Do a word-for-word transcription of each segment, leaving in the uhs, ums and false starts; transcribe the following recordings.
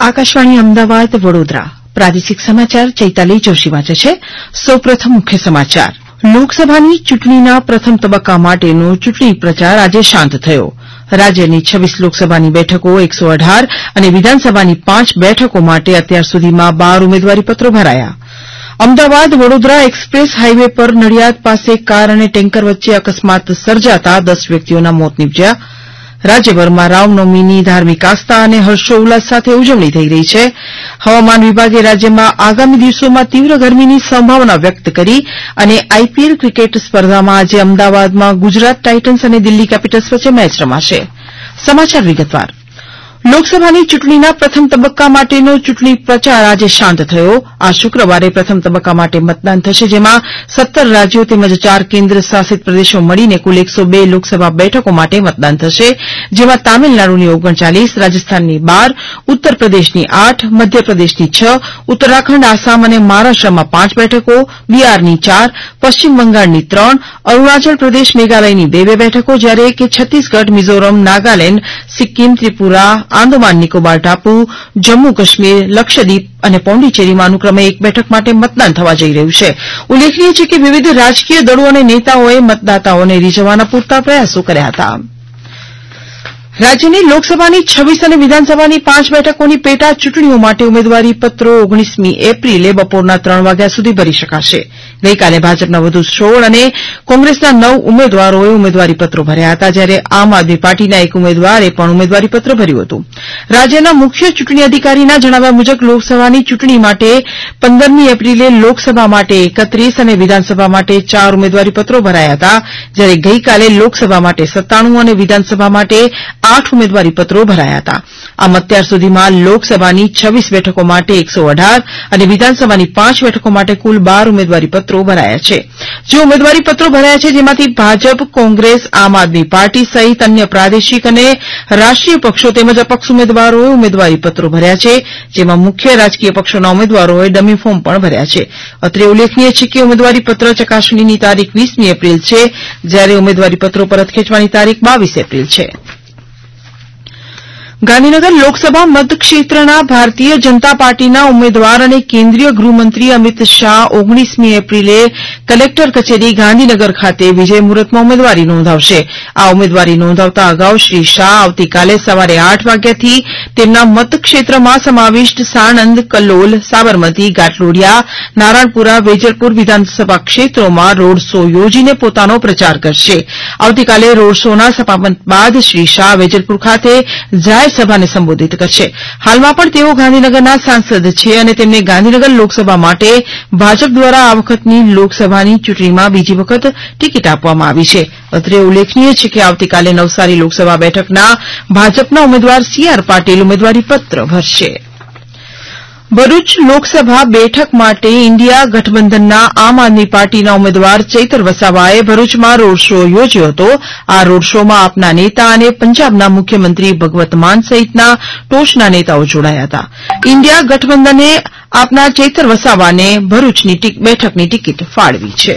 આકાશવાણી અમદાવાદ વડોદરા પ્રાદેશિક સમાચાર ચૈતાલી જોશી વાંચે છે. સૌપ્રથમ મુખ્ય સમાચાર. લોકસભાની ચૂંટણીના પ્રથમ તબક્કા માટેનો ચૂંટણી પ્રચાર આજે શાંત થયો. રાજ્યની છવ્વીસ લોકસભાની બેઠકો એકસો અઢાર અને વિધાનસભાની પાંચ બેઠકો માટે અત્યાર સુધીમાં બાર ઉમેદવારીપત્રો ભરાયા. અમદાવાદ વડોદરા એક્સપ્રેસ હાઇવે પર નડિયાદ પાસે કાર અને ટેન્કર વચ્ચે અકસ્માત સર્જાતા દસ વ્યક્તિઓના મોત નીપજ્યા. રાજ્યભરમાં રામનવમીની ધાર્મિક આસ્થા અને હર્ષોલ્લાસ સાથે ઉજવણી થઈ રહી છે. હવામાન વિભાગે રાજ્યમાં આગામી દિવસોમાં તીવ્ર ગરમીની સંભાવના વ્યક્ત કરી અને આઈપીએલ ક્રિકેટ સ્પર્ધામાં આજે અમદાવાદમાં ગુજરાત ટાઇટન્સ અને દિલ્હી કેપિટલ્સ વચ્ચે મેચ રમાશે. સમાચાર વિગતવાર. લોકસભાની ચૂંટણીના પ્રથમ તબક્કા માટેનો ચૂંટણી પ્રચાર આજે શાંત થયો. આ શુક્રવારે પ્રથમ તબક્કા માટે મતદાન થશે, જેમાં સત્તર રાજ્યો તેમજ ચાર કેન્દ્ર શાસિત પ્રદેશો મળીને કુલ એકસો બે લોકસભા બેઠકો માટે મતદાન થશે, જેમાં તામિલનાડુની ઓગણચાલીસ, રાજસ્થાનની બાર, ઉત્તર પ્રદેશની આઠ, મધ્યપ્રદેશની છ, ઉત્તરાખંડ, આસામ અને મહારાષ્ટ્રમાં પાંચ બેઠકો, બિહારની ચાર, પશ્ચિમ બંગાળની ત્રણ, અરુણાચલ પ્રદેશ, મેઘાલયની બે બે બેઠકો, જ્યારે કે છત્તીસગઢ, મિઝોરમ, નાગાલેન્ડ, સિક્કિમ, ત્રિપુરા, આંદમાન નિકોબાર ટાપુ, જમ્મુ કાશ્મીર, લક્ષદ્વીપ અને પોંડિચેરીમાં અનુક્રમે એક બેઠક માટે મતદાન થવા જઈ રહ્યું છે. ઉલ્લેખનીય છે કે વિવિધ રાજકીય દળો અને નેતાઓએ મતદાતાઓને રીઝવવાના પૂરતા પ્રયાસો કર્યા હતા. રાજ્યની લોકસભાની છવ્વીસ અને વિધાનસભાની પાંચ બેઠકોની પેટા ચૂંટણીઓ માટે ઉમેદવારીપત્રો ઓગણીસમી એપ્રિલે બપોરના ત્રણ વાગ્યા સુધી ભરી શકાશે. ગઈકાલે ભાજપના વધુ સોળ અને કોંગ્રેસના નવ ઉમેદવારોએ ઉમેદવારીપત્રો ભર્યા હતા, જ્યારે આમ આદમી પાર્ટીના એક ઉમેદવારે પણ ઉમેદવારીપત્ર ભર્યું હતું. રાજ્યના મુખ્ય ચૂંટણી અધિકારીના જણાવ્યા મુજબ લોકસભાની ચૂંટણી માટે પંદરમી એપ્રિલે લોકસભા માટે એકત્રીસ અને વિધાનસભા માટે ચાર ઉમેદવારીપત્રો ભરાયા હતા, જ્યારે ગઈકાલે લોકસભા માટે સત્તાણું અને વિધાનસભા માટે આઠ ઉમેદવારીપત્રો ભરાયા હતા. આમ અત્યાર સુધીમાં લોકસભાની છવ્વીસ બેઠકો માટે એકસો અઢાર અને વિધાનસભાની પાંચ બેઠકો માટે કુલ બાર ઉમેદવારીપત્રો ભરાયા છે. જે ઉમેદવારીપત્રો ભરાયા છે, જેમાંથી ભાજપ, કોંગ્રેસ, આમ આદમી પાર્ટી સહિત અન્ય પ્રાદેશિક અને રાષ્ટ્રીય પક્ષો તેમજ અપક્ષ ઉમેદવારોએ ઉમેદવારીપત્રો ભર્યા છે, જેમાં મુખ્ય રાજકીય પક્ષોના ઉમેદવારોએ ડમી ફોર્મ પણ ભર્યા છે. અત્રે ઉલ્લેખનીય છે કે ઉમેદવારીપત્ર ચકાસણીની તારીખ વીસમી એપ્રિલ છે, જ્યારે ઉમેદવારીપત્રો પરત ખેંચવાની તારીખ બાવીસ એપ્રિલ છે. ગાંધીનગર લોકસભા મતક્ષેત્રના ભારતીય જનતા પાર્ટીના ઉમેદવાર અને કેન્દ્રીય ગૃહમંત્રી અમિત શાહ ઓગણીસમી એપ્રિલે કલેક્ટર કચેરી ગાંધીનગર ખાતે વિજય મુહૂર્તમાં ઉમેદવારી નોંધાવશે. આ ઉમેદવારી નોંધાવતા અગાઉ શ્રી શાહ આવતીકાલે સવારે આઠ વાગ્યાથી તેમના મતક્ષેત્રમાં સમાવિષ્ટ સાણંદ, કલોલ, સાબરમતી, ઘાટલોડિયા, નારાયણપુરા, વેજલપુર વિધાનસભા ક્ષેત્રોમાં રોડ શો યોજીને પોતાનો પ્રચાર કરશે. આવતીકાલે રોડ શોના સમાપન બાદ શ્રી શાહ વેજલપુર ખાતે જાહેર સભાને સંબોધિત કરશે. હાલમાં પણ તેઓ ગાંધીનગરના સાંસદ છે અને તેમને ગાંધીનગર લોકસભા માટે ભાજપ દ્વારા આ વખતની લોકસભાની ચૂંટણીમાં બીજી વખત ટિકિટ આપવામાં આવી છે. અત્રે ઉલ્લેખનીય છે કે આવતીકાલે નવસારી લોકસભા બેઠકના ભાજપના ઉમેદવાર સી આર પાટીલ ઉમેદવારીપત્ર ભરશે. ભરૂચ લોકસભા બેઠક માટે ઇન્ડિયા ગઠબંધનના આમ આદમી પાર્ટીના ઉમેદવાર ચૈતર વસાવાએ ભરૂચમાં રોડ શો યોજ્યો હતો. આ રોડ શોમાં આપના નેતા અને પંજાબના મુખ્યમંત્રી ભગવત માન સહિતના ટોચના નેતાઓ જોડાયા હતા. ઇન્ડિયા ગઠબંધને આપના ચૈતર વસાવાને ભરૂચની બેઠકની ટિકિટ ફાળવી છે.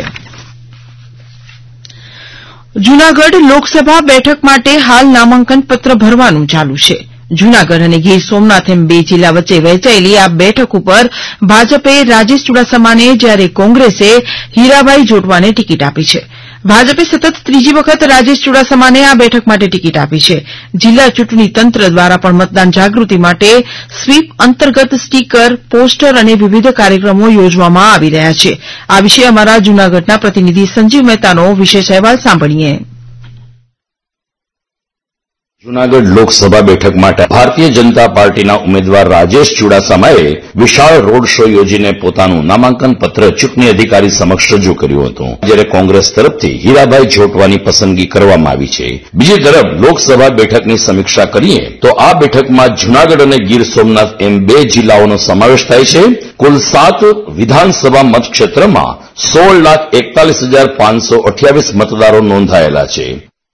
જૂનાગઢ લોકસભા બેઠક માટે હાલ નામાંકન પત્ર ભરવાનું ચાલુ છે. જૂનાગઢ અને ગીર સોમનાથ એમ બે જિલ્લા વચ્ચે વહેંચાયેલી આ બેઠક ઉપર ભાજપે રાજેશ ચુડાસમાને, જ્યારે કોંગ્રેસે હીરાભાઈ જોટવાને ટિકિટ આપી છે. ભાજપે સતત ત્રીજી વખત રાજેશ ચુડાસમાને આ બેઠક માટે ટિકિટ આપી છે. જિલ્લા ચૂંટણી તંત્ર દ્વારા પણ મતદાન જાગૃતિ માટે સ્વીપ અંતર્ગત સ્ટીકર, પોસ્ટર અને વિવિધ કાર્યક્રમો યોજવામાં આવી રહ્યા છે. આ વિશે અમારા જૂનાગઢના પ્રતિનિધિ સંજીવ મહેતાનો વિશેષ અહેવાલ સાંભળીએ. જૂનાગઢ લોકસભા બેઠક માટે ભારતીય જનતા પાર્ટીના ઉમેદવાર રાજેશ ચુડાસમાએ વિશાળ રોડ શો યોજીને પોતાનું નામાંકન પત્ર ચૂંટણી અધિકારી સમક્ષ રજૂ કર્યું હતું, જ્યારે કોંગ્રેસ તરફથી હીરાભાઈ જોટવાની પસંદગી કરવામાં આવી છે. બીજી તરફ લોકસભા બેઠકની સમીક્ષા કરીએ તો આ બેઠકમાં જૂનાગઢ અને ગીર સોમનાથ એમ બે જિલ્લાઓનો સમાવેશ થાય છે. કુલ સાત વિધાનસભા મતક્ષેત્રમાં સોળ લાખ એકતાલીસ હજાર પાંચસો અઠ્યાવીસ મતદારો નોંધાયેલા છે.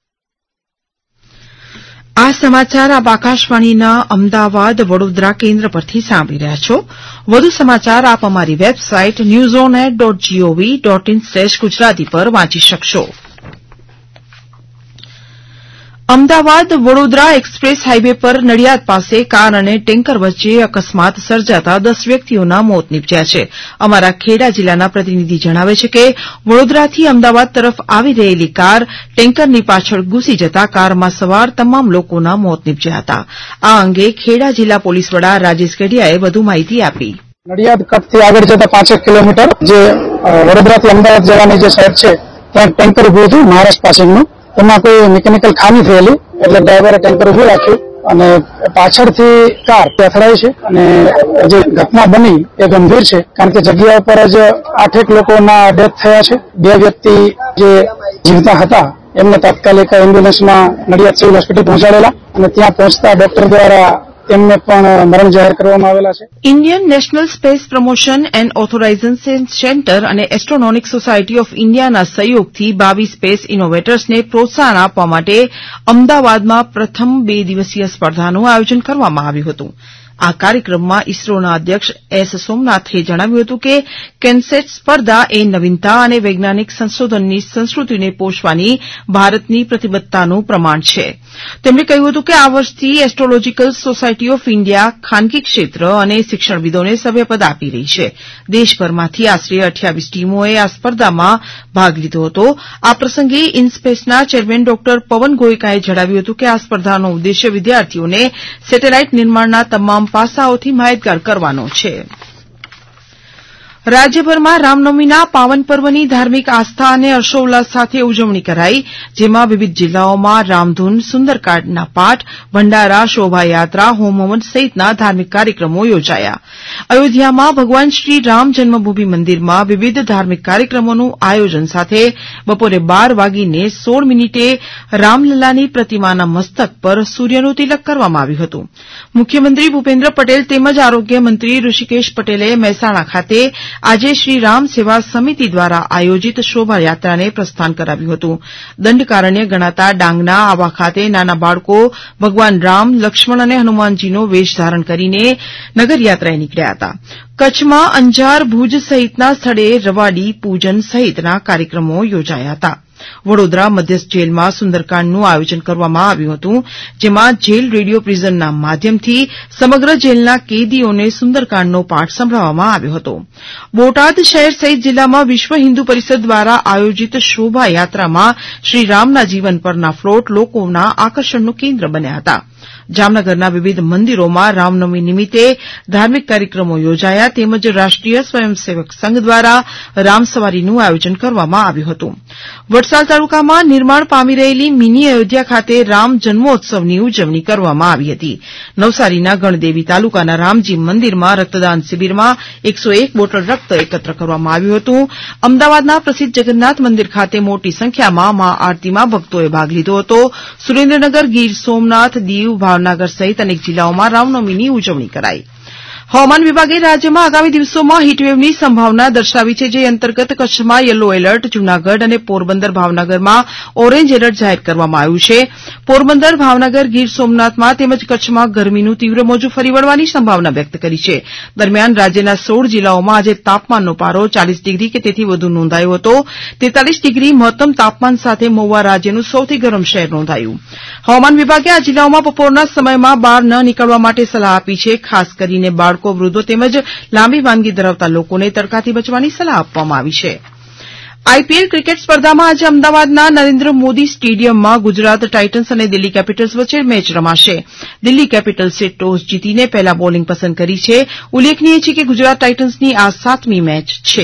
આ સમાચાર આપ આકાશવાણીના અમદાવાદ વડોદરા કેન્દ્ર પરથી સાંભળી રહ્યા છો. વધુ સમાચાર આપ અમારી website news on air dot G O V dot in slash Gujarati પર વાંચી શકશો. અમદાવાદ વડોદરા એક્સપ્રેસ હાઇવે પર નડિયાદ પાસે કાર અને ટેન્કર વચ્ચે અકસ્માત સર્જાતા દસ વ્યક્તિઓના મોત નીપજ્યા છે. અમારા ખેડા જિલ્લાના પ્રતિનિધિ જણાવે છે કે વડોદરાથી અમદાવાદ તરફ આવી રહેલી કાર ટેન્કરની પાછળ ઘૂસી જતા કારમાં સવાર તમામ લોકોના મોત નીપજ્યા હતા. આ અંગે ખેડા જિલ્લા પોલીસ વડા રાજેશ ગઢિયાએ વધુ માહિતી આપી. નડિયાદ કટથી આગળ જતા પાંચેક કિલોમીટર જે વડોદરાથી અમદાવાદ જવાની જે સાઈડ છે ત્યાં ટેન્કર ઉભું હતું મહારાષ્ટ્ર પાસિંગનું. એમાં કોઈ મિકેનિકલ ખામી થયેલી એટલે ડ્રાઈવરે ટેન્કર ઉભું રાખ્યું અને પાછળથી કાર અથડાઈ છે અને જે ઘટના બની એ ગંભીર છે કારણ કે જગ્યા ઉપર જ આઠેક લોકોના ડેથ થયા છે. બે વ્યક્તિ જે જીવતા હતા એમને તાત્કાલિક એમ્બ્યુલન્સમાં નડિયાદ સિવિલ હોસ્પિટલ પહોંચાડેલા અને ત્યાં પહોંચતા ડોક્ટર દ્વારા તેમને પણ મરણ જાહેર કરવામાં આવેલા છે. Indian national space promotion and authorisation centre અને એસ્ટ્રોનોમિક સોસાયટી ઓફ ઇન્ડિયાના સહયોગથી બાવીસ સ્પેસ ઇનોવેટર્સને પ્રોત્સાહન આપવા માટે અમદાવાદમાં પ્રથમ બે દિવસીય સ્પર્ધાનું આયોજન કરવામાં આવ્યું હતું. આ કાર્યક્રમમાં ઇસરોના અધ્યક્ષ એસ સોમનાથે જણાવ્યું હતું કે કેન્સેટ સ્પર્ધા એ નવીનતા અને વૈજ્ઞાનિક સંશોધનની સંસ્કૃતિને પોષવાની ભારતની પ્રતિબદ્ધતાનું પ્રમાણ છે. તેમણે કહ્યું હતું કે આ વર્ષથી એસ્ટ્રોલોજીકલ સોસાયટી ઓફ ઇન્ડિયા ખાનગી ક્ષેત્ર અને શિક્ષણવિદોને સભ્યપદ આપી રહી છે. દેશભરમાંથી આશરે અઠ્યાવીસ ટીમોએ આ સ્પર્ધામાં ભાગ લીધો હતો. આ પ્રસંગે ઇનસ્પેસના ચેરમેન ડોક્ટર પવન ગોયકાએ જણાવ્યું હતું કે આ સ્પર્ધાનો ઉદ્દેશ્ય વિદ્યાર્થીઓને સેટેલાઇટ નિર્માણના તમામ પાસાઓથી માહિતગાર કરવાનો છે. રાજ્યભરમાં રામનવમીના પાવન પર્વની ધાર્મિક આસ્થા અને હર્ષોલ્લાસ સાથે ઉજવણી કરાઈ, જેમાં વિવિધ જિલ્લાઓમાં રામધૂન, સુંદરકાંડના પાઠ, ભંડારા, શોભાયાત્રા, હોમ હવન સહિતના ધાર્મિક કાર્યક્રમો યોજાયા. અયોધ્યામાં ભગવાન શ્રી રામ જન્મભૂમિ મંદિરમાં વિવિધ ધાર્મિક કાર્યક્રમોનું આયોજન સાથે બપોરે બાર વાગીને સોળ મિનિટે રામલલ્લાની પ્રતિમાના મસ્તક પર સૂર્યનું તિલક કરવામાં આવ્યું હતું. મુખ્યમંત્રી ભૂપેન્દ્ર પટેલ તેમજ આરોગ્ય મંત્રી ઋષિકેશ પટેલે મહેસાણા ખાતે આજે શ્રી રામ સેવા સમિતિ દ્વારા આયોજિત શોભાયાત્રાને પ્રસ્થાન કરાવ્યું હતું. દંડકારણ્ય ગણાતા ડાંગના આવા ખાતે નાના બાળકો ભગવાન રામ, લક્ષ્મણ અને હનુમાનજીનો વેશ ધારણ કરીને નગરયાત્રાએ નીકળ્યા હતા. કચ્છમાં અંજાર, ભુજ સહિતના સ્થળે રવાડી પૂજન સહિતના કાર્યક્રમો યોજાયા હતા. વડોદરા મધ્યસ્થ જેલમાં સુંદરકાંડનું આયોજન કરવામાં આવ્યું હતું, જેમાં જેલ રેડિયો પ્રિઝનના માધ્યમથી સમગ્ર જેલના કેદીઓને સુંદરકાંડનો પાઠ સંભળાવવામાં આવ્યો હતો. બોટાદ શહેર સહિત જિલ્લામાં વિશ્વ હિન્દુ પરિષદ દ્વારા આયોજિત શોભાયાત્રામાં શ્રી રામના જીવન પરના ફ્લોટ લોકોના આકર્ષણનું કેન્દ્ર બન્યા હતા. જામનગરના વિવિધ મંદિરોમાં રામનવમી નિમિત્તે ધાર્મિક કાર્યક્રમો યોજાયા તેમજ રાષ્ટ્રીય સ્વયંસેવક સંઘ દ્વારા રામસવારીનું આયોજન કરવામાં આવ્યું હતું. વડસાલ તાલુકામાં નિર્માણ પામી રહેલી મિની અયોધ્યા ખાતે રામ જન્મોત્સવની ઉજવણી કરવામાં આવી હતી. નવસારીના ગણદેવી તાલુકાના રામજી મંદિરમાં રક્તદાન શિબિરમાં એકસો એક બોટલ રક્ત એકત્ર કરવામાં આવ્યું હતું. અમદાવાદના પ્રસિદ્ધ જગન્નાથ મંદિર ખાતે મોટી સંખ્યામાં મા આરતીમાં ભક્તોએ ભાગ લીધો હતો. સુરેન્દ્રનગર, ગીર સોમનાથ, દીવ, ભાવનગર સહિત અનેક જિલ્લાઓમાં રામનવમીની ઉજવણી કરાઈ. હવામાન વિભાગે રાજ્યમાં આગામી દિવસોમાં હીટવેવની સંભાવના દર્શાવી છે, જે અંતર્ગત કચ્છમાં યલો એલર્ટ, જૂનાગઢ અને પોરબંદર, ભાવનગરમાં ઓરેન્જ એલર્ટ જાહેર કરવામાં આવ્યું છે. પોરબંદર, ભાવનગર, ગીર સોમનાથમાં તેમજ કચ્છમાં ગરમીનું તીવ્ર મોજું ફરી વળવાની સંભાવના વ્યક્ત કરી છે. દરમિયાન રાજ્યના સોળ જિલ્લાઓમાં આજે તાપમાનનો પારો ચાલીસ ડિગ્રી કે તેથી વધુ નોંધાયો હતો. તેતાલીસ ડિગ્રી મહત્તમ તાપમાન સાથે મહુવા રાજ્યનું સૌથી ગરમ શહેર નોંધાયું. હવામાન વિભાગે આ જિલ્લાઓમાં બપોરના સમયમાં બહાર ન નીકળવા માટે સલાહ આપી છે. ખાસ કરીને બાળકો, વૃદ્ધો તેમજ લાંબી માંદગી ધરાવતા લોકોને તડકાથી બચવાની સલાહ આપવામાં આવી છે. આઈપીએલ ક્રિકેટ સ્પર્ધામાં આજે અમદાવાદના નરેન્દ્ર મોદી સ્ટેડિયમમાં ગુજરાત ટાઇટન્સ અને દિલ્હી કેપિટલ્સ વચ્ચે મેચ રમાશે. દિલ્હી કેપિટલ્સે ટોસ જીતીને પહેલા બોલિંગ પસંદ કરી છે. ઉલ્લેખનીય છે કે ગુજરાત ટાઇટન્સની આ સાતમી મેચ છે.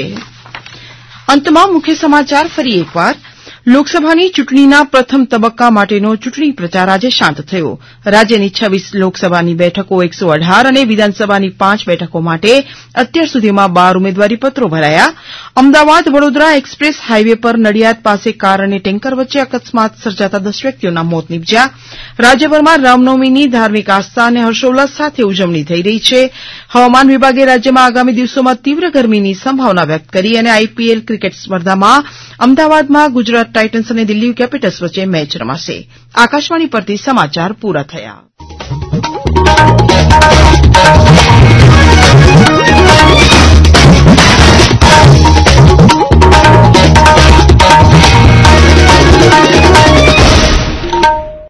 અંતમાં મુખ્ય સમાચાર ફરી એકવાર. લોકસભાની ચૂંટણીના પ્રથમ તબક્કા માટેનો ચૂંટણી પ્રચાર આજે શાંત થયો. રાજ્યની છવ્વીસ લોકસભાની બેઠકો એકસો અઢાર અને વિધાનસભાની પાંચ બેઠકો માટે અત્યાર સુધીમાં બાર ઉમેદવારીપત્રો ભરાયા. અમદાવાદ વડોદરા એક્સપ્રેસ હાઇવે પર નડિયાદ પાસે કાર અને ટેન્કર વચ્ચે અકસ્માત સર્જાતા દસ વ્યક્તિઓના મોત નીપજ્યા. રાજ્યભરમાં રામનવમીની ધાર્મિક આસ્થા અને હર્ષોલ્લાસ સાથે ઉજવણી થઈ રહી છે. હવામાન વિભાગે રાજ્યમાં આગામી દિવસોમાં તીવ્ર ગરમીની સંભાવના વ્યક્ત કરી અને આઈપીએલ ક્રિકેટ સ્પર્ધામાં અમદાવાદમાં ગુજરાત ટાઇટન્સ અને દિલ્હી કેપિટલ્સ વચ્ચે મેચ રમાશે. આકાશવાણી પરથી સમાચાર પૂરા થયા.